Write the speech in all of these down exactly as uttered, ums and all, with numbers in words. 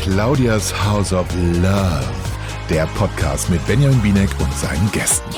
Claudias House of Love, der Podcast mit Benjamin Binek und seinen Gästen.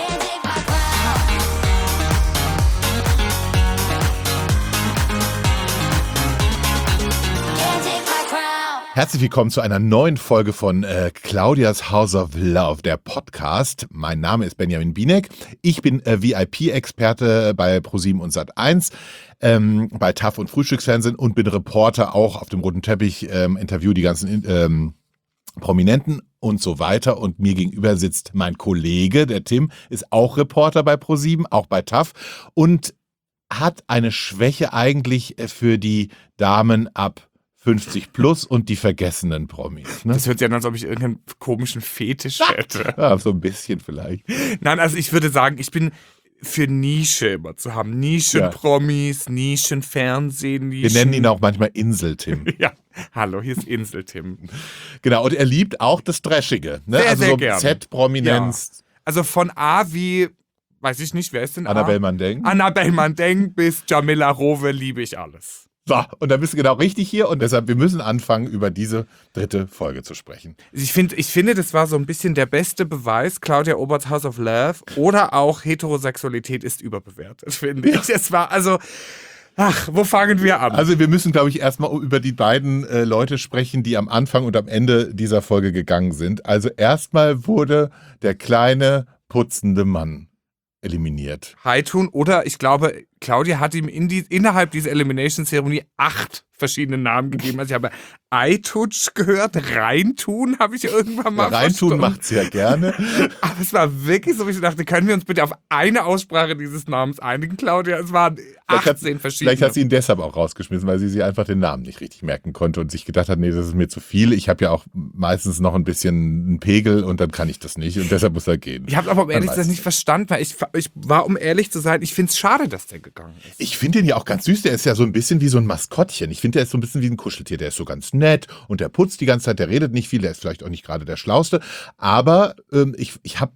Herzlich willkommen zu einer neuen Folge von äh, Claudias House of Love, der Podcast. Mein Name ist Benjamin Binek. Ich bin äh, V I P-Experte bei ProSieben und Sat eins, ähm, bei T A F und Frühstücksfernsehen und bin Reporter auch auf dem roten Teppich, ähm, interview die ganzen ähm, Prominenten und so weiter. Und mir gegenüber sitzt mein Kollege, der Tim, ist auch Reporter bei ProSieben, auch bei T A F und hat eine Schwäche eigentlich für die Damen ab fünfzig plus und die vergessenen Promis. Ne? Das hört sich an, als ob ich irgendeinen komischen Fetisch hätte. Ja, so ein bisschen vielleicht. Nein, also ich würde sagen, ich bin für Nische immer zu haben. Nischen-Promis, ja. Nischen-Fernsehen, Nischen. Wir nennen ihn auch manchmal Insel-Tim. Ja, hallo, hier ist Insel-Tim. Genau, und er liebt auch das Trashige. Ne? Sehr, also sehr so gerne. Z-Prominenz. Ja. Also von A wie, weiß ich nicht, wer ist denn A? Annabelle Mandeng. Annabelle Mandeng bis Jamila Rowe liebe ich alles. So, und da bist du genau richtig hier und deshalb, wir müssen anfangen, über diese dritte Folge zu sprechen. Ich, find, ich finde, das war so ein bisschen der beste Beweis, Claudia Oberts House of Love oder auch Heterosexualität ist überbewertet, finde ich. Es war also, ach, wo fangen wir an? Also wir müssen, glaube ich, erstmal über die beiden äh, Leute sprechen, die am Anfang und am Ende dieser Folge gegangen sind. Also erstmal wurde der kleine, putzende Mann eliminiert. Heitun oder ich glaube, Claudia hat ihm in die, innerhalb dieser Elimination-Zeremonie acht verschiedene Namen gegeben. Also ich habe Eituch gehört, Reintun habe ich irgendwann mal ja, Reintun macht sie ja gerne. Aber es war wirklich so, wie ich dachte, können wir uns bitte auf eine Aussprache dieses Namens einigen, Claudia? Es waren achtzehn hat, verschiedene. Vielleicht hat sie ihn deshalb auch rausgeschmissen, weil sie sich einfach den Namen nicht richtig merken konnte und sich gedacht hat, nee, das ist mir zu viel. Ich habe ja auch meistens noch ein bisschen einen Pegel und dann kann ich das nicht und deshalb muss er gehen. Ich habe aber um ehrlich zu sein nicht verstanden, weil ich, ich war, um ehrlich zu sein, ich finde es schade, dass der gegangen ist. Ich finde den ja auch ganz süß, der ist ja so ein bisschen wie so ein Maskottchen. Ich finde, der ist so ein bisschen wie ein Kuscheltier, der ist so ganz nett und der putzt die ganze Zeit, der redet nicht viel, der ist vielleicht auch nicht gerade der Schlauste, aber ähm, ich, ich habe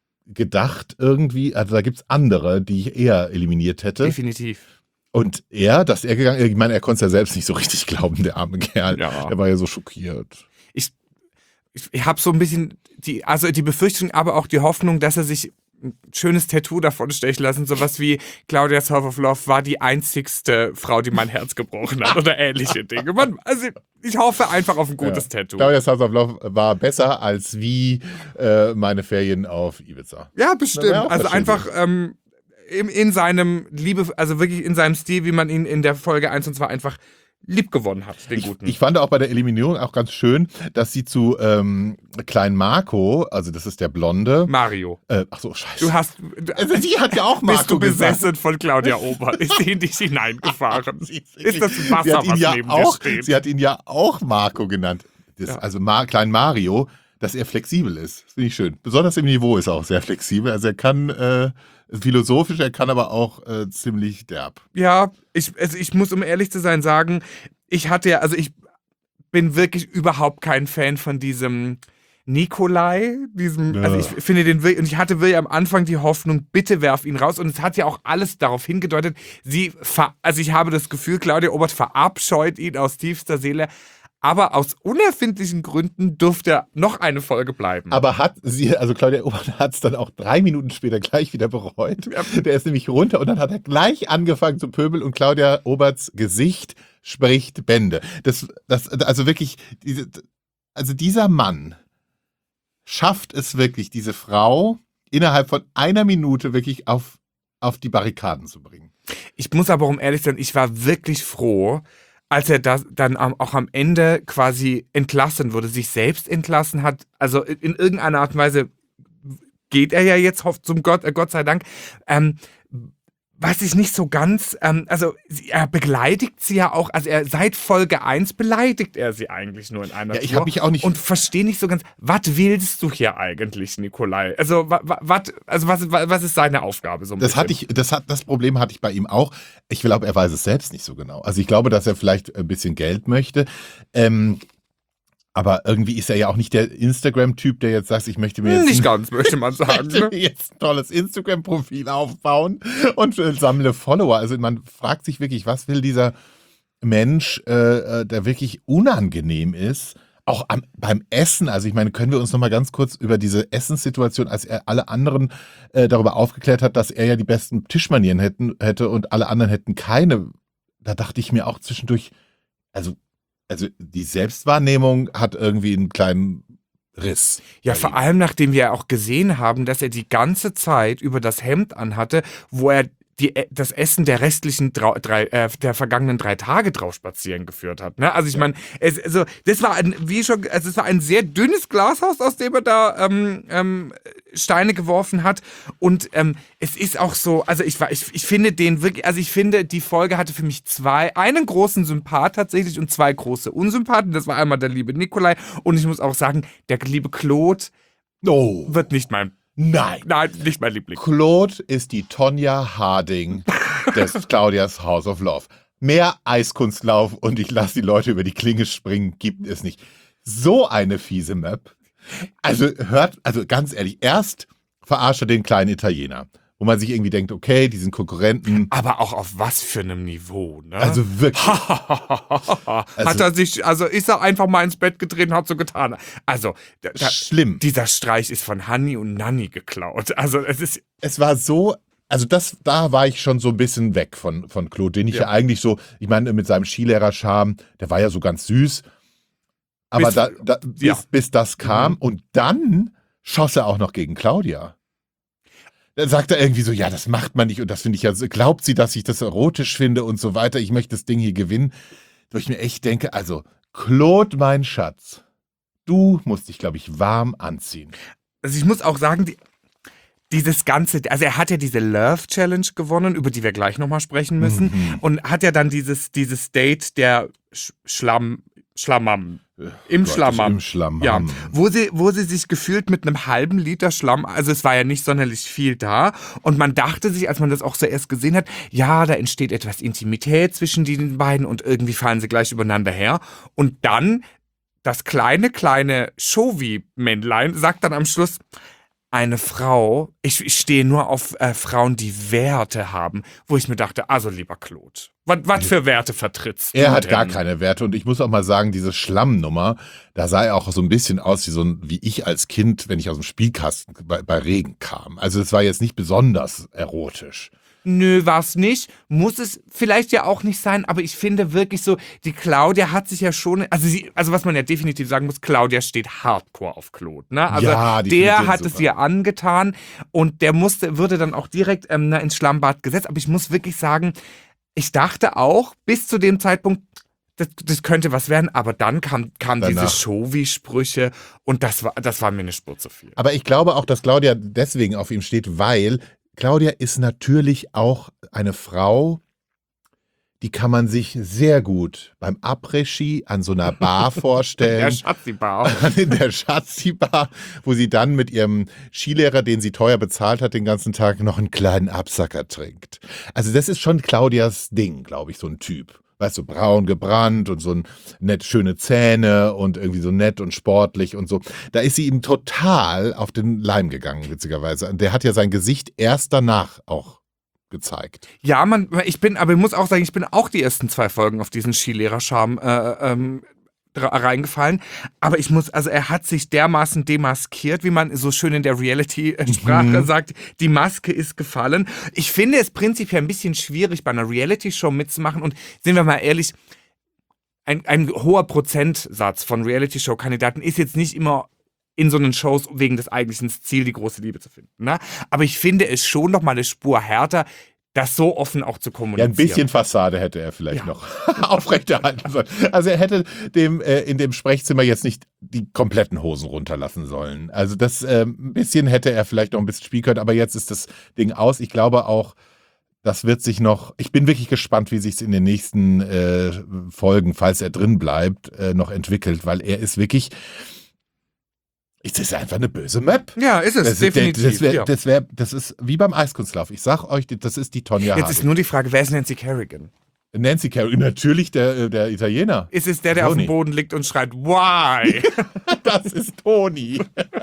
gedacht irgendwie, also da gibt es andere, die ich eher eliminiert hätte. Definitiv. Und er, dass er gegangen ist, ich meine, er konnte es ja selbst nicht so richtig glauben, der arme Kerl. Ja. Der war ja so schockiert. Ich, ich, ich habe so ein bisschen die, also die Befürchtung, aber auch die Hoffnung, dass er sich ein schönes Tattoo davon stechen lassen, sowas wie Claudia's House of Love war die einzigste Frau, die mein Herz gebrochen hat oder ähnliche Dinge. Man, also ich hoffe einfach auf ein gutes ja. Tattoo. Claudia's House of Love war besser als wie äh, meine Ferien auf Ibiza. Ja, bestimmt. Also einfach ähm, in, in seinem Liebe, also wirklich in seinem Stil, wie man ihn in der Folge eins und zwei einfach lieb gewonnen hat, den ich, guten. Ich fand auch bei der Eliminierung auch ganz schön, dass sie zu ähm, Klein Marco, also das ist der Blonde. Mario. Äh, ach so, scheiße. Du hast, also sie hat ja auch Marco bist du besessen gesagt. von Claudia Obert? Ist sie in dich hineingefahren? sie, ist das ein Wasser, sie hat ihn was ja neben auch, dir steht? Sie hat ihn ja auch Marco genannt. Das, Ja. Also Mar- Klein Mario, dass er flexibel ist. Das finde ich schön. Besonders im Niveau ist er auch sehr flexibel. Also er kann äh, philosophisch, er kann aber auch äh, ziemlich derb. Ja, ich, also ich muss, um ehrlich zu sein, sagen, ich hatte ja, also ich bin wirklich überhaupt kein Fan von diesem Nikolai, diesem, Ja. also ich finde den wirklich, und ich hatte wirklich am Anfang die Hoffnung, bitte werf ihn raus, und es hat ja auch alles darauf hingedeutet, sie, ver, also ich habe das Gefühl, Claudia Obert verabscheut ihn aus tiefster Seele, aber aus unerfindlichen Gründen durfte er noch eine Folge bleiben. Aber hat sie, also Claudia Obert hat es dann auch drei Minuten später gleich wieder bereut. Der ist nämlich runter und dann hat er gleich angefangen zu pöbeln und Claudia Oberts Gesicht spricht Bände. Das, das, also wirklich, diese, also dieser Mann schafft es wirklich, diese Frau innerhalb von einer Minute wirklich auf, auf die Barrikaden zu bringen. Ich muss aber, um ehrlich zu sein, ich war wirklich froh, als er das dann auch am Ende quasi entlassen wurde, sich selbst entlassen hat. Also in irgendeiner Art und Weise geht er ja jetzt, hofft zum Gott, äh Gott sei Dank. Ähm, was ich nicht so ganz, ähm, also er beleidigt sie ja auch, also er seit Folge eins beleidigt er sie eigentlich nur in einer Ja, ich Tour. habe mich auch nicht... Und verstehe nicht so ganz, was willst du hier eigentlich, Nikolai? Also, wa, wa, wat, also was, was ist seine Aufgabe so ein Das bisschen? hatte ich, das hat, das Problem hatte ich bei ihm auch. Ich glaube, er weiß es selbst nicht so genau. Also ich glaube, dass er vielleicht ein bisschen Geld möchte. Ähm, aber irgendwie ist er ja auch nicht der Instagram-Typ, der jetzt sagt, ich möchte mir jetzt Nicht ein, ganz, möchte man sagen. möchte mir jetzt ein tolles Instagram-Profil aufbauen und äh, sammle Follower. Also man fragt sich wirklich, was will dieser Mensch, äh, der wirklich unangenehm ist, auch am, beim Essen, also ich meine, können wir uns noch mal ganz kurz über diese Essenssituation, als er alle anderen äh, darüber aufgeklärt hat, dass er ja die besten Tischmanieren hätten, hätte und alle anderen hätten keine. Da dachte ich mir auch zwischendurch, also, also die Selbstwahrnehmung hat irgendwie einen kleinen Riss. Ja, vor allem nachdem wir auch gesehen haben, dass er die ganze Zeit über das Hemd anhatte, wo er die, das Essen der restlichen drei, äh, der vergangenen drei Tage drauf spazieren geführt hat. Ne? Also ich meine, also das war ein, wie schon, also es war ein sehr dünnes Glashaus, aus dem er da ähm, ähm, Steine geworfen hat. Und ähm, es ist auch so, also ich war, ich, ich finde den wirklich, also ich finde, die Folge hatte für mich zwei, einen großen Sympath tatsächlich und zwei große Unsympathen. Das war einmal der liebe Nikolai und ich muss auch sagen, der liebe Claude oh. wird nicht mein Nein. Nein, nicht mein Liebling. Claude ist die Tonja Harding des Claudias House of Love. Mehr Eiskunstlauf und ich lasse die Leute über die Klinge springen, gibt es nicht. So eine fiese Map. Also hört, also ganz ehrlich, erst verarscht er den kleinen Italiener, wo man sich irgendwie denkt, okay, die sind Konkurrenten. Aber auch auf was für einem Niveau, ne? Also wirklich. Hat also, er sich, also ist er einfach mal ins Bett gedreht und hat so getan. Also, da, schlimm. Dieser Streich ist von Hanni und Nanni geklaut. Also, es ist. Es war so, also das, da war ich schon so ein bisschen weg von, von Claude, den ich ja. ja eigentlich so, ich meine, mit seinem Skilehrer-Charme, der war ja so ganz süß. Aber bis, da, da, bis, ja. bis das kam mhm. und dann schoss er auch noch gegen Claudia. Dann sagt er irgendwie so, ja, das macht man nicht und das finde ich ja, glaubt sie, dass ich das erotisch finde und so weiter, ich möchte das Ding hier gewinnen. Wo ich mir echt denke, also, Claude, mein Schatz, du musst dich, glaube ich, warm anziehen. Also ich muss auch sagen, die, dieses Ganze, also er hat ja diese Love Challenge gewonnen, über die wir gleich nochmal sprechen müssen mhm. und hat ja dann dieses, dieses Date der Sch- Schlamm, Schlammam. Im Gott, Schlammam. Im Schlammam. Ja, wo sie, wo sie sich gefühlt mit einem halben Liter Schlamm, also es war ja nicht sonderlich viel da und man dachte sich, als man das auch zuerst gesehen hat, ja, da entsteht etwas Intimität zwischen den beiden und irgendwie fallen sie gleich übereinander her und dann das kleine, kleine Shovi-Männlein sagt dann am Schluss, eine Frau, ich, ich stehe nur auf äh, Frauen, die Werte haben, wo ich mir dachte, also lieber Claude, was für Werte vertrittst du Er hat denn? Gar keine Werte und ich muss auch mal sagen, diese Schlammnummer, da sah er auch so ein bisschen aus wie so ein, wie ich als Kind, wenn ich aus dem Spielkasten bei, bei Regen kam. Also es war jetzt nicht besonders erotisch. Nö, war's nicht. Muss es vielleicht ja auch nicht sein, aber ich finde wirklich so, die Claudia hat sich ja schon, also sie, also was man ja definitiv sagen muss, Claudia steht hardcore auf Claude, ne? Also ja, der hat es ihr angetan und der musste, würde dann auch direkt ähm, ins Schlammbad gesetzt, aber ich muss wirklich sagen, ich dachte auch bis zu dem Zeitpunkt, das, das könnte was werden, aber dann kam, kam diese Shovi-Sprüche und das war, das war mir eine Spur zu viel. Aber ich glaube auch, dass Claudia deswegen auf ihm steht, weil Claudia ist natürlich auch eine Frau, die kann man sich sehr gut beim Après-Ski an so einer Bar vorstellen. Der Schatzi-Bar. In der Schatzi-Bar, wo sie dann mit ihrem Skilehrer, den sie teuer bezahlt hat, den ganzen Tag noch einen kleinen Absacker trinkt. Also das ist schon Claudias Ding, glaube ich, so ein Typ. Weißt du, braun gebrannt und so ein nett schöne Zähne und irgendwie so nett und sportlich und so. Da ist sie ihm total auf den Leim gegangen, witzigerweise. Der hat ja sein Gesicht erst danach auch gezeigt. Ja, man, ich bin, aber ich muss auch sagen, ich bin auch die ersten zwei Folgen auf diesen Skilehrer-Charme äh, ähm, reingefallen. Aber ich muss, also er hat sich dermaßen demaskiert, wie man so schön in der Reality-Sprache mhm. sagt, die Maske ist gefallen. Ich finde es prinzipiell ein bisschen schwierig, bei einer Reality-Show mitzumachen und sind wir mal ehrlich, ein, ein hoher Prozentsatz von Reality-Show-Kandidaten ist jetzt nicht immer in so einen Shows wegen des eigentlichen Ziels die große Liebe zu finden. Ne? Aber ich finde es schon noch mal eine Spur härter, das so offen auch zu kommunizieren. Ja, ein bisschen Fassade hätte er vielleicht ja. noch aufrechterhalten sollen. Also er hätte dem äh, in dem Sprechzimmer jetzt nicht die kompletten Hosen runterlassen sollen. Also das äh, ein bisschen hätte er vielleicht noch ein bisschen spielen können, aber jetzt ist das Ding aus. Ich glaube auch, das wird sich noch, ich bin wirklich gespannt, wie sich es in den nächsten äh, Folgen, falls er drin bleibt, äh, noch entwickelt, weil er ist wirklich, es ist einfach eine böse Map. Ja, ist es, das definitiv. Ist, das, wär, ja. das, wär, das ist wie beim Eiskunstlauf. Ich sag euch, das ist die Tonja Harding. Jetzt ist nur die Frage, wer ist Nancy Kerrigan? Nancy Kerrigan, natürlich der, der Italiener. Ist es der, der Tony. Auf dem Boden liegt und schreit, why? Das ist Toni.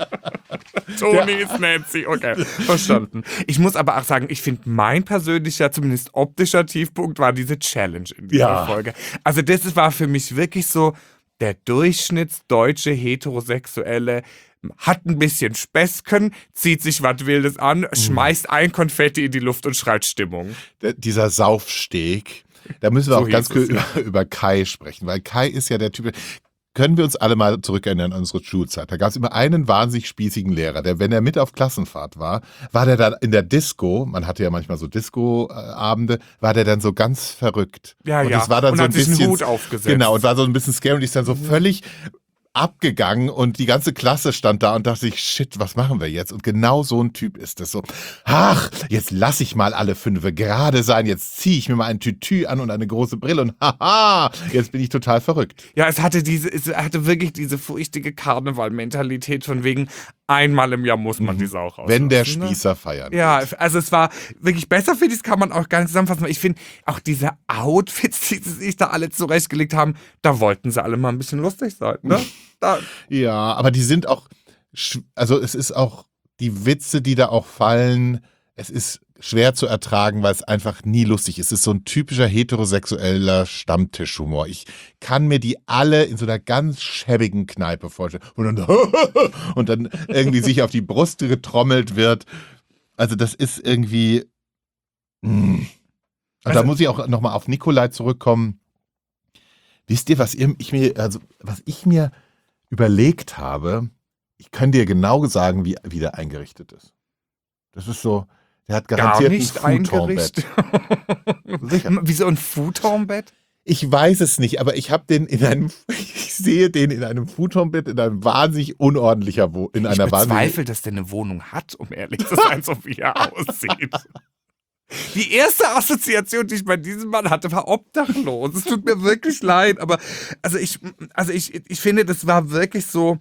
Toni ist Nancy, okay, verstanden. Ich muss aber auch sagen, ich finde, mein persönlicher, zumindest optischer Tiefpunkt war diese Challenge in dieser ja. Folge. Also das war für mich wirklich so, der durchschnittsdeutsche Heterosexuelle hat ein bisschen Späßchen, zieht sich was Wildes an, mhm. schmeißt ein Konfetti in die Luft und schreit Stimmung. Der, dieser Saufsteg, da müssen wir so auch ganz kurz über, ja. über Kai sprechen, weil Kai ist ja der Typ. Können wir uns alle mal zurückerinnern an unsere Schulzeit. Da gab es immer einen wahnsinnig spießigen Lehrer, der, wenn er mit auf Klassenfahrt war, war der dann in der Disco, man hatte ja manchmal so Disco-Abende, war der dann so ganz verrückt. Ja, und ja. Das war dann und so hat ein sich bisschen, einen Hut aufgesetzt. Genau, und war so ein bisschen scary und ist dann so völlig abgegangen und die ganze Klasse stand da und dachte sich, shit, was machen wir jetzt? Und genau so ein Typ ist es so. Ach, jetzt lass ich mal alle Fünfe gerade sein, jetzt ziehe ich mir mal ein Tütü an und eine große Brille und haha, jetzt bin ich total verrückt. Ja, es hatte diese, es hatte wirklich diese furchtige Karneval-Mentalität von wegen, einmal im Jahr muss man die Sau rauslassen. Wenn der Spießer ne? feiern Ja, wird. also es war wirklich besser, finde ich, das kann man auch gar nicht zusammenfassen. Ich finde, auch diese Outfits, die sie sich da alle zurechtgelegt haben, da wollten sie alle mal ein bisschen lustig sein, ne? Da. Ja, aber die sind auch, also es ist auch, die Witze, die da auch fallen, es ist schwer zu ertragen, weil es einfach nie lustig ist. Es ist so ein typischer heterosexueller Stammtischhumor. Ich kann mir die alle in so einer ganz schäbigen Kneipe vorstellen. Und dann, und dann irgendwie sich auf die Brust getrommelt wird. Also das ist irgendwie... Mh. Und also, da muss ich auch nochmal auf Nikolai zurückkommen. Wisst ihr, was ihr, ich mir, also was ich mir überlegt habe, ich kann dir genau sagen, wie, wie der eingerichtet ist. Das ist so, der hat garantiert gar nicht ein Futonbett. Sicher. Wie so ein Futonbett? Ich weiß es nicht, aber ich habe den in einem, ich sehe den in einem Futonbett in einem wahnsinnig unordentlicher Wohnung. In einer ich bezweifle, dass der eine Wohnung hat, um ehrlich zu sein, so wie er aussieht. Die erste Assoziation, die ich bei diesem Mann hatte, war obdachlos. Es tut mir wirklich leid, aber also ich, also ich, ich finde, das war wirklich so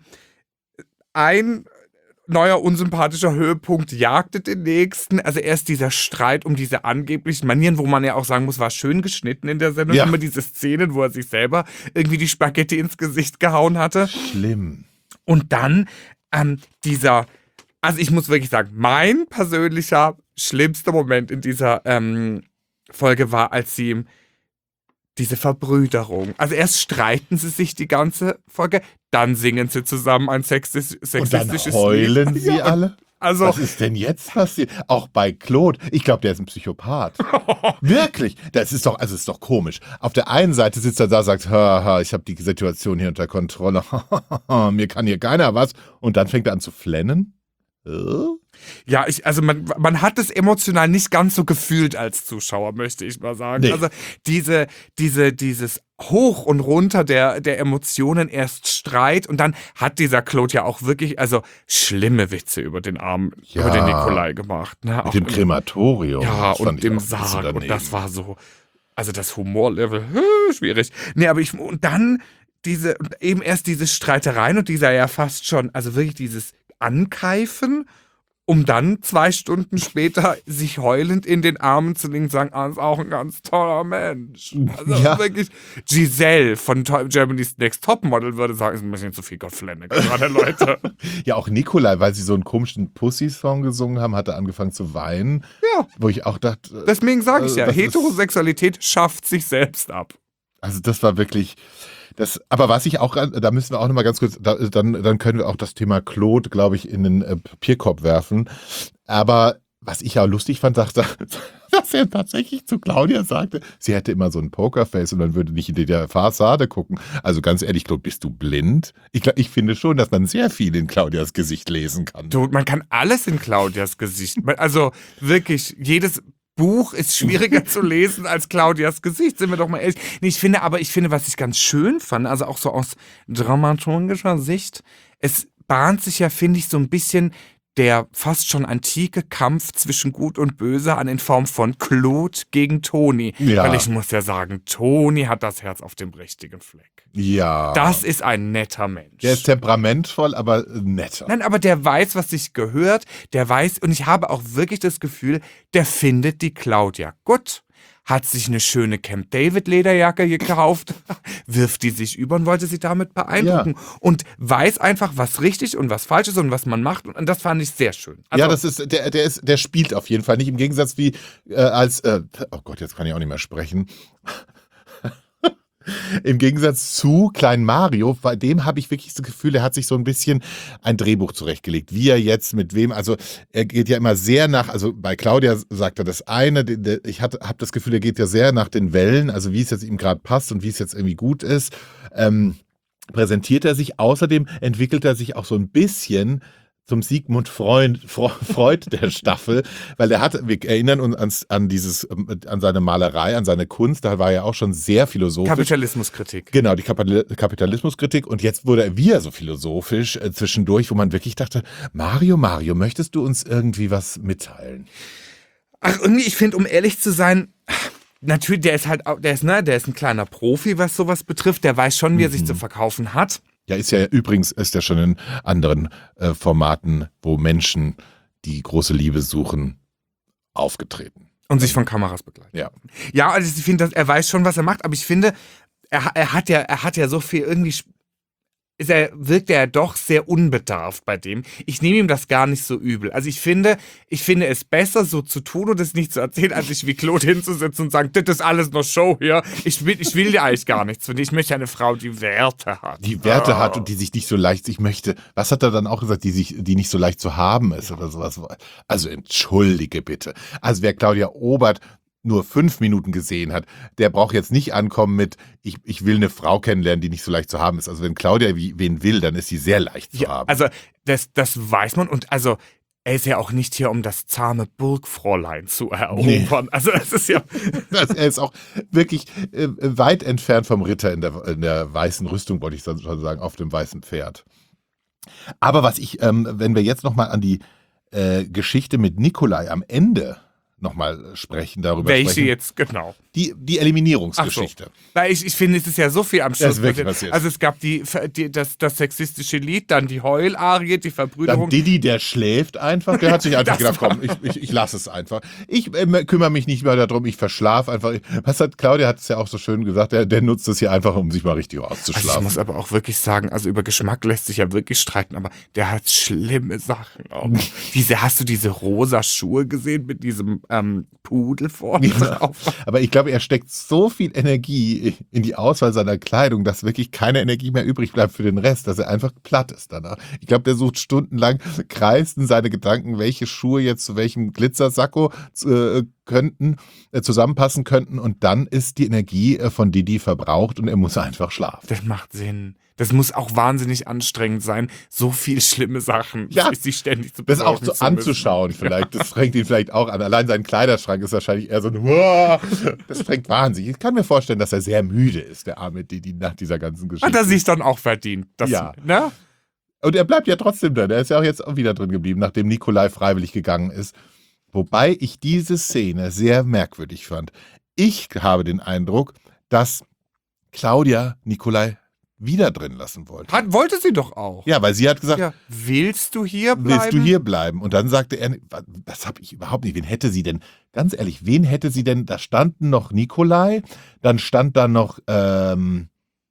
ein neuer unsympathischer Höhepunkt jagte den nächsten. Also erst dieser Streit um diese angeblichen Manieren, wo man ja auch sagen muss, war schön geschnitten in der Sendung. Ja. Immer diese Szenen, wo er sich selber irgendwie die Spaghetti ins Gesicht gehauen hatte. Schlimm. Und dann ähm, dieser, also ich muss wirklich sagen, mein persönlicher schlimmster Moment in dieser ähm, Folge war, als sie ihm diese Verbrüderung. Also erst streiten sie sich die ganze Folge, dann singen sie zusammen ein sexis- sexistisches Und dann heulen Lied. sie Ja, alle? Also, was ist denn jetzt passiert? Auch bei Claude. Ich glaube, der ist ein Psychopath. Wirklich. Das ist doch, also ist doch komisch. Auf der einen Seite sitzt er da und sagt, ha, ha, ich habe die Situation hier unter Kontrolle. Mir kann hier keiner was. Und dann fängt er an zu flennen. Äh? Ja, ich, also man, man hat es emotional nicht ganz so gefühlt als Zuschauer, möchte ich mal sagen. Nee. Also diese, diese, dieses Hoch und Runter der, der Emotionen, erst Streit und dann hat dieser Claude ja auch wirklich, also schlimme Witze über den armen, Ja. über den Nikolai gemacht. Ne? Mit Auch dem im- Krematorium. Ja, Das fand und ich dem auch ein bisschen Sarg. Und daneben. das war so, also das Humorlevel, äh, schwierig. Nee, aber ich, und dann diese, eben erst diese Streitereien und dieser ja fast schon, also wirklich dieses Ankeifen, um dann zwei Stunden später sich heulend in den Armen zu legen und sagen, ah, ist auch ein ganz toller Mensch. Also Ja. wirklich, Giselle von To- Germany's Next Topmodel würde sagen, ist ein bisschen zu viel Gottflenne gerade, Leute. Ja, auch Nikolai, weil sie so einen komischen Pussy-Song gesungen haben, hat er angefangen zu weinen. Ja. Wo ich auch dachte, Deswegen sage ich ja, Also das ist- Heterosexualität schafft sich selbst ab. also das war wirklich, das, aber was ich auch, da müssen wir auch nochmal ganz kurz, da, dann, dann können wir auch das Thema Claude, glaube ich, in den äh, Papierkorb werfen. Aber was ich ja lustig fand, dachte, dass er tatsächlich zu Claudia sagte, sie hätte immer so ein Pokerface und man würde nicht in die Fassade gucken. Also ganz ehrlich, Claude, bist du blind? Ich, glaub, ich finde schon, dass man sehr viel in Claudias Gesicht lesen kann. Du, man kann alles in Claudias Gesicht. Also wirklich, jedes Buch ist schwieriger zu lesen als Claudias Gesicht, sind wir doch mal ehrlich. Nee, ich finde, aber ich finde, was ich ganz schön fand, also auch so aus dramaturgischer Sicht, es bahnt sich ja, finde ich, so ein bisschen der fast schon antike Kampf zwischen Gut und Böse an in Form von Claude gegen Toni. Ja. Weil ich muss ja sagen, Toni hat das Herz auf dem richtigen Fleck. Ja. Das ist ein netter Mensch. Der ist temperamentvoll, aber netter. Nein, aber der weiß, was sich gehört, der weiß, und ich habe auch wirklich das Gefühl, der findet die Claudia gut, hat sich eine schöne Camp David Lederjacke gekauft, wirft die sich über und wollte sie damit beeindrucken und weiß einfach, was richtig und was falsch ist und was man macht, und das fand ich sehr schön. Also, Ja, das ist, der, der ist, der spielt auf jeden Fall nicht, im Gegensatz wie äh, als, äh, oh Gott, jetzt kann ich auch nicht mehr sprechen. Im Gegensatz zu Klein Mario, bei dem habe ich wirklich das Gefühl, er hat sich so ein bisschen ein Drehbuch zurechtgelegt. Wie er jetzt mit wem, also er geht ja immer sehr nach, also bei Claudia sagt er das eine, de- de- ich habe das Gefühl, er geht ja sehr nach den Wellen, also wie es jetzt ihm gerade passt und wie es jetzt irgendwie gut ist. Ähm, präsentiert er sich. Außerdem entwickelt er sich auch so ein bisschen zum Sigmund Freud, Freud der Staffel, weil er hat, wir erinnern uns an, an dieses, an seine Malerei, an seine Kunst, da war er auch schon sehr philosophisch. Kapitalismuskritik. Genau, die Kapitalismuskritik, und jetzt wurde er wieder so philosophisch äh, zwischendurch, wo man wirklich dachte, Mario, Mario, möchtest du uns irgendwie was mitteilen? Ach, irgendwie, ich finde, um ehrlich zu sein, natürlich, der ist halt, auch- der ist, ne, der ist ein kleiner Profi, was sowas betrifft, der weiß schon, wie er sich zu verkaufen hat. Ja, ist ja übrigens, ist ja schon in anderen äh, Formaten, wo Menschen, die große Liebe suchen, aufgetreten. Und sich von Kameras begleiten. Ja. Ja, also ich finde, dass er weiß schon, was er macht, aber ich finde, er, er hat ja, er hat ja so viel irgendwie. Ist er, wirkt er doch sehr unbedarft bei dem. Ich nehme ihm das gar nicht so übel. Also ich finde, ich finde es besser, so zu tun und es nicht zu erzählen, als sich wie Claude hinzusetzen und sagen, das ist alles nur Show hier. Ich will, ich will dir eigentlich gar nichts von dir. Ich möchte eine Frau, die Werte hat. Die Werte Oh. hat und die sich nicht so leicht, ich möchte, was hat er dann auch gesagt, die sich, die nicht so leicht zu haben ist oder sowas. Also entschuldige bitte. Also wer Claudia Obert nur fünf Minuten gesehen hat, der braucht jetzt nicht ankommen mit, ich, ich will eine Frau kennenlernen, die nicht so leicht zu haben ist. Also wenn Claudia wie, wen will, dann ist sie sehr leicht zu Ja, haben. also das, das weiß man und also er ist ja auch nicht hier, um das zahme Burgfräulein zu erobern. Nee. Also das ist ja... Das, er ist auch wirklich äh, weit entfernt vom Ritter in der, in der weißen Rüstung, wollte ich schon sagen, auf dem weißen Pferd. Aber was ich, ähm, wenn wir jetzt nochmal an die äh, Geschichte mit Nikolai am Ende nochmal sprechen, darüber Welche sprechen. jetzt, genau. Die, die Eliminierungsgeschichte. Weil ich, ich finde, es ist ja so viel am Das Schluss. ist wirklich passiert. Also es gab die, die, das, das sexistische Lied, dann die Heularie, die Dann Verbrüderung. Diddy, der schläft einfach, der hat sich einfach Das gedacht, komm, ich, ich, ich lasse es einfach. Ich äh, kümmere mich nicht mehr darum, ich verschlafe einfach. Was hat Claudia hat es ja auch so schön gesagt, der, der nutzt es hier einfach, um sich mal richtig Also ich auszuschlafen. muss aber auch wirklich sagen, also über Geschmack lässt sich ja wirklich streiten, aber der hat schlimme Sachen auch. Diese, hast du diese rosa Schuhe gesehen mit diesem ähm, Pudel vorne Ja. drauf? Aber ich glaube, er steckt so viel Energie in die Auswahl seiner Kleidung, dass wirklich keine Energie mehr übrig bleibt für den Rest, dass er einfach platt ist danach. Ich glaube, der sucht stundenlang, kreisten seine Gedanken, welche Schuhe jetzt zu welchem Glitzersacko äh, könnten, äh, zusammenpassen könnten, und dann ist die Energie äh, von Didi verbraucht und er muss einfach schlafen. Das macht Sinn. Das muss auch wahnsinnig anstrengend sein, so viel schlimme Sachen Ja. sich ständig zu Das auch besorgen so zu anzuschauen müssen. vielleicht, das strengt ihn vielleicht auch an. Allein sein Kleiderschrank ist wahrscheinlich eher so ein Huah, das strengt wahnsinnig. Ich kann mir vorstellen, dass er sehr müde ist, der arme Didi, nach dieser ganzen Geschichte. Hat er sich dann auch verdient. Das, Ja. Ne? Und er bleibt ja trotzdem drin. Er ist ja auch jetzt auch wieder drin geblieben, nachdem Nikolai freiwillig gegangen ist. Wobei ich diese Szene sehr merkwürdig fand. Ich habe den Eindruck, dass Claudia Nikolai wieder drin lassen wollte. Hat, wollte sie doch auch. Ja, weil sie hat gesagt, Ja. Willst du hier bleiben? willst du hier bleiben? Und dann sagte er, das habe ich überhaupt nicht. Wen hätte sie denn, ganz ehrlich, wen hätte sie denn, da standen noch Nikolai, dann stand da noch ähm,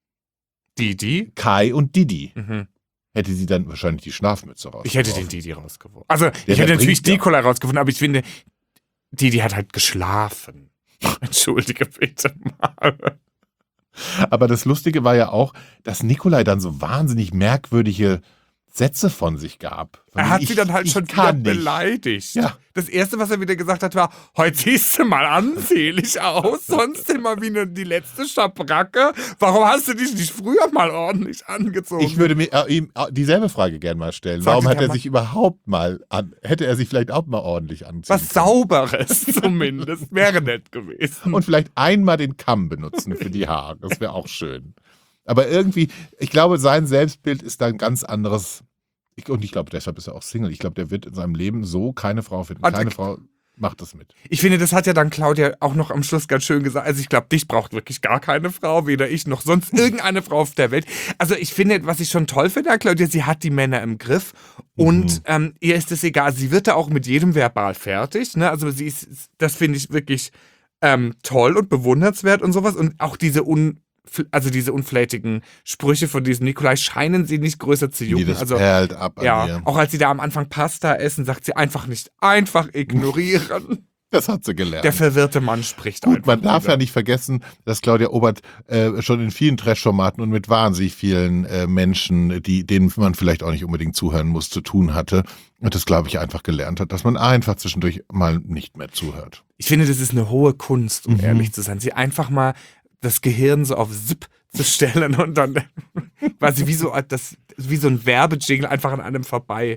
Didi? Kai und Didi. Mhm. Hätte sie dann wahrscheinlich die Schlafmütze raus. Ich hätte den Didi rausgeworfen. Also, ich der hätte natürlich bringt ja. Nikolai rausgefunden, aber ich finde, Didi hat halt geschlafen. Entschuldige bitte mal. Aber das Lustige war ja auch, dass Nikolai dann so wahnsinnig merkwürdige Sätze von sich gab. Von Er denen hat ich- sie dann halt ich schon wieder kann nicht. beleidigt. Ja. Das erste, was er wieder gesagt hat, war, heute siehst du mal ansehnlich aus, sonst immer wie eine, die letzte Schabracke. Warum hast du dich nicht früher mal ordentlich angezogen? Ich würde mir äh, ihm äh, dieselbe Frage gerne mal stellen. Sagte Warum hat der er Mann- sich überhaupt mal an, hätte er sich vielleicht auch mal ordentlich anziehen Was können? Sauberes zumindest. Wäre nett gewesen. Und vielleicht einmal den Kamm benutzen für die Haare. Das wäre auch schön. Aber irgendwie, ich glaube, sein Selbstbild ist da ein ganz anderes. Ich, und ich glaube, deshalb ist er auch Single. Ich glaube, der wird in seinem Leben so keine Frau finden. Hat- Keine Frau macht das mit. Ich finde, das hat ja dann Claudia auch noch am Schluss ganz schön gesagt. Also ich glaube, dich braucht wirklich gar keine Frau, weder ich noch sonst irgendeine Frau auf der Welt. Also ich finde, was ich schon toll finde an Claudia, sie hat die Männer im Griff und Mhm. ähm, ihr ist es egal. Sie wird da auch mit jedem verbal fertig. Ne? Also sie ist, das finde ich wirklich ähm, toll und bewundernswert und sowas. Und auch diese un also diese unflätigen Sprüche von diesem Nikolai scheinen sie nicht größer zu Die, jucken. das Also perlt ab an ja, ihr. auch als sie da am Anfang Pasta essen, sagt sie einfach nicht, einfach ignorieren. Das hat sie gelernt. Der verwirrte Mann spricht Gut, einfach man darf wieder. ja nicht vergessen, dass Claudia Obert äh, schon in vielen Trash-Formaten und mit wahnsinnig vielen äh, Menschen, die, denen man vielleicht auch nicht unbedingt zuhören muss, zu tun hatte. Und das, glaube ich, einfach gelernt hat, dass man einfach zwischendurch mal nicht mehr zuhört. Ich finde, das ist eine hohe Kunst, um Mhm. ehrlich zu sein. Sie einfach mal das Gehirn so auf Zip zu stellen und dann quasi wie so, das, wie so ein Werbejingle einfach an einem vorbei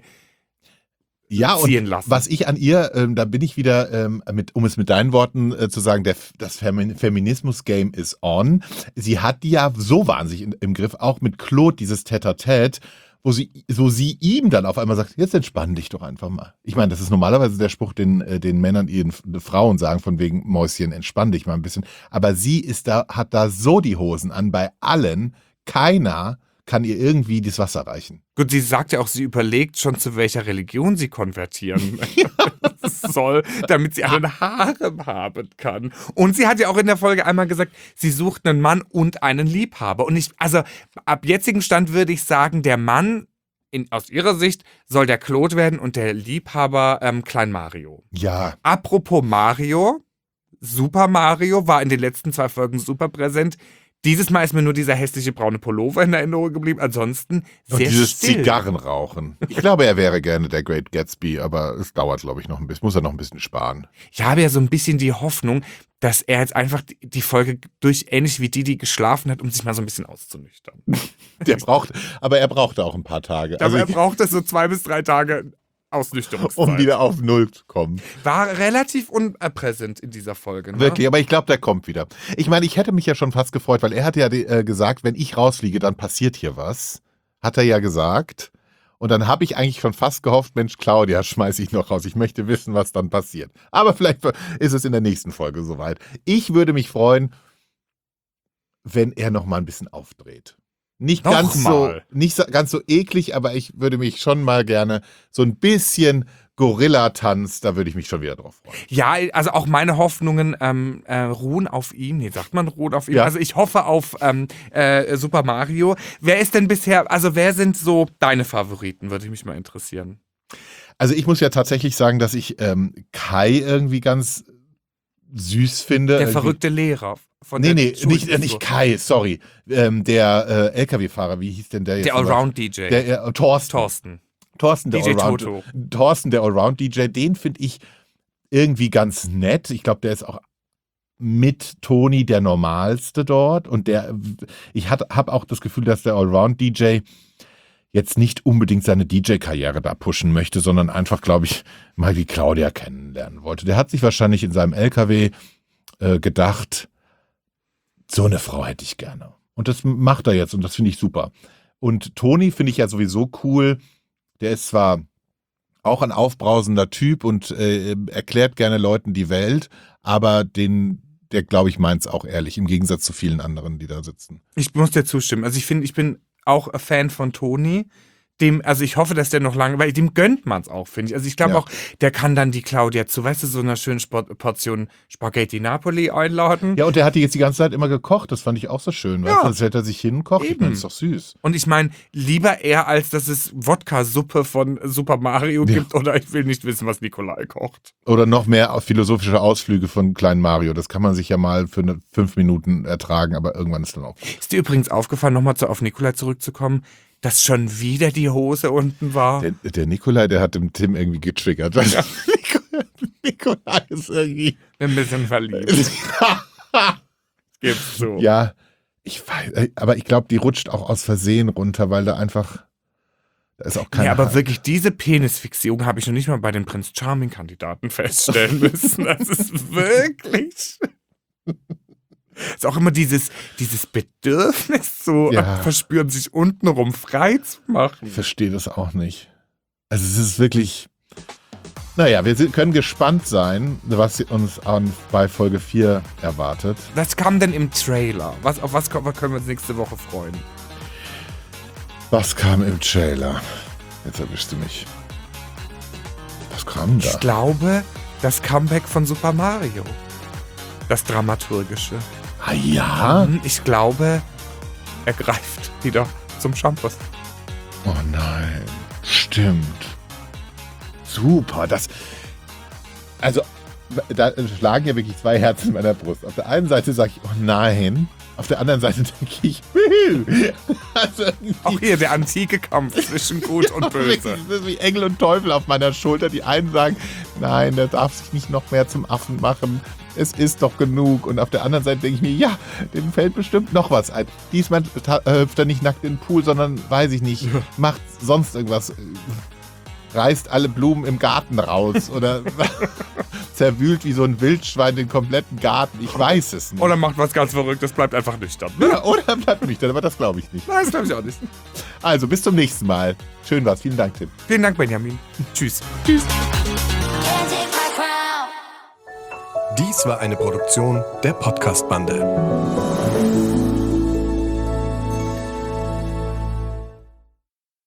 Ja, ziehen und lassen. was ich an ihr, ähm, da bin ich wieder, ähm, mit, um es mit deinen Worten äh, zu sagen, der, das Femi- Feminismus-Game is on. Sie hat die ja so wahnsinnig in, im Griff, auch mit Claude, dieses Tête-à-Tête, wo sie, so sie ihm dann auf einmal sagt, jetzt entspann dich doch einfach mal. Ich meine, das ist normalerweise der Spruch, den, äh, den Männern ihren F- Frauen sagen, von wegen, Mäuschen, entspann dich mal ein bisschen. Aber sie ist da, hat da so die Hosen an, bei allen, keiner kann ihr irgendwie das Wasser reichen. Gut, sie sagt ja auch, sie überlegt schon, zu welcher Religion sie konvertieren soll, damit sie einen Harem haben kann. Und sie hat ja auch in der Folge einmal gesagt, sie sucht einen Mann und einen Liebhaber. Und ich, also ab jetzigem Stand würde ich sagen, der Mann in, aus ihrer Sicht soll der Claude werden und der Liebhaber ähm, Klein Mario. Ja, Apropos Mario, Super Mario war in den letzten zwei Folgen super präsent. Dieses Mal ist mir nur dieser hässliche braune Pullover in Erinnerung geblieben. Ansonsten sehr und dieses still. Zigarrenrauchen. Ich glaube, er wäre gerne der Great Gatsby, aber es dauert, glaube ich, noch ein bisschen. Muss er noch ein bisschen sparen. Ich habe ja so ein bisschen die Hoffnung, dass er jetzt einfach die- die Folge durch, ähnlich wie die, die geschlafen hat, um sich mal so ein bisschen auszunüchtern. Der braucht, aber er brauchte auch ein paar Tage. Aber Also er ich, braucht es so zwei bis drei Tage Ausnüchterungszeit. um wieder auf Null zu kommen. War relativ unpräsent in dieser Folge. Ne? Wirklich, aber ich glaube, der kommt wieder. Ich meine, ich hätte mich ja schon fast gefreut, weil er hat ja äh, gesagt, wenn ich rausfliege, dann passiert hier was. Hat er ja gesagt. Und dann habe ich eigentlich schon fast gehofft, Mensch, Claudia, schmeiß ich noch raus. Ich möchte wissen, was dann passiert. Aber vielleicht ist es in der nächsten Folge soweit. Ich würde mich freuen, wenn er noch mal ein bisschen aufdreht. Nicht Noch ganz so, mal. nicht so, ganz so eklig, aber ich würde mich schon mal gerne so ein bisschen Gorilla-Tanz, da würde ich mich schon wieder drauf freuen. Ja, also auch meine Hoffnungen ähm, äh, ruhen auf ihm. Nee, sagt man ruhen auf ihm? Ja. Also ich hoffe auf ähm, äh, Super Mario. Wer ist denn bisher, also wer sind so deine Favoriten, würde mich mal interessieren. Also ich muss ja tatsächlich sagen, dass ich ähm, Kai irgendwie ganz süß finde. Der Irgendwie- verrückte Lehrer. Von Nee, der nee, nicht, Schulklasse. nicht Kai, sorry. Ähm, der äh, L K W-Fahrer, wie hieß denn der jetzt? Der nochmal? Allround-D J. Der äh, Thorsten. Thorsten. Thorsten, der D J Allround. Toto. Thorsten, der Allround-D J, den finde ich irgendwie ganz nett. Ich glaube, der ist auch mit Toni der normalste dort. Und der, ich habe auch das Gefühl, dass der Allround-D J jetzt nicht unbedingt seine D J-Karriere da pushen möchte, sondern einfach, glaube ich, mal die Claudia kennenlernen wollte. Der hat sich wahrscheinlich in seinem L K W äh, gedacht, so eine Frau hätte ich gerne. Und das macht er jetzt und das finde ich super. Und Toni finde ich ja sowieso cool. Der ist zwar auch ein aufbrausender Typ und äh, erklärt gerne Leuten die Welt, aber den, der, glaube ich, meint es auch ehrlich, im Gegensatz zu vielen anderen, die da sitzen. Ich muss dir zustimmen. Also ich finde, ich bin auch ein Fan von Toni. Dem, also ich hoffe, dass der noch lange, weil dem gönnt man es auch, finde ich. Also ich glaube Ja. auch, der kann dann die Claudia zu, weißt du, so einer schönen Sport Portion Spaghetti Napoli einladen. Ja, und der hat die jetzt die ganze Zeit immer gekocht. Das fand ich auch so schön. Ja. Weißt du, als hätte er sich hinkocht. Ich Eben. meine, das ist doch süß. Und ich meine, lieber er, als dass es Wodka-Suppe von Super Mario Ja. gibt oder ich will nicht wissen, was Nikolai kocht. Oder noch mehr philosophische Ausflüge von kleinen Mario. Das kann man sich ja mal für eine, fünf Minuten ertragen, aber irgendwann ist dann auch. Ist dir übrigens aufgefallen, nochmal zu, auf Nikolai zurückzukommen, dass schon wieder die Hose unten war? Der, der Nikolai, der hat dem Tim irgendwie getriggert. Ja. Nikolai, Nikolai ist irgendwie. Ein bisschen verliebt. Gib's so. Ja, ich weiß, aber ich glaube, die rutscht auch aus Versehen runter, weil da einfach. Da ist auch keine. Ja, aber Hand. wirklich, diese Penisfixierung habe ich noch nicht mal bei den Prinz Charming-Kandidaten feststellen müssen. Das ist wirklich. Es ist auch immer dieses, dieses Bedürfnis zu Ja. verspüren, sich untenrum frei zu machen. Ich verstehe das auch nicht. Also, es ist wirklich. Naja, wir sind, können gespannt sein, was uns an, bei Folge vier erwartet. Was kam denn im Trailer? Was, auf was, ko- was können wir uns nächste Woche freuen? Was kam im Trailer? Jetzt erwischst du mich. Was kam da? Ich glaube, das Comeback von Super Mario. Das Dramaturgische. Ah ja? Hm, Ich glaube, er greift wieder zum Shampoo. Oh nein. Stimmt. Super. Das. Also, da schlagen ja wirklich zwei Herzen in meiner Brust. Auf der einen Seite sage ich, oh nein. Auf der anderen Seite denke ich, also auch hier der antike Kampf zwischen Gut und Böse. Das ist wie Engel und Teufel auf meiner Schulter. Die einen sagen, nein, der darf sich nicht noch mehr zum Affen machen. Es ist doch genug. Und auf der anderen Seite denke ich mir, ja, dem fällt bestimmt noch was ein. Diesmal hüpft er nicht nackt in den Pool, sondern, weiß ich nicht, macht sonst irgendwas. Reißt alle Blumen im Garten raus oder zerwühlt wie so ein Wildschwein den kompletten Garten. Ich weiß es nicht. Oder macht was ganz Verrücktes, bleibt einfach nüchtern. Ne? Ja, oder bleibt nüchtern, aber das glaube ich nicht. Nein, das glaube ich auch nicht. Also, bis zum nächsten Mal. Schön war's. Vielen Dank, Tim. Vielen Dank, Benjamin. Tschüss. Tschüss. Dies war eine Produktion der Podcast-Bande.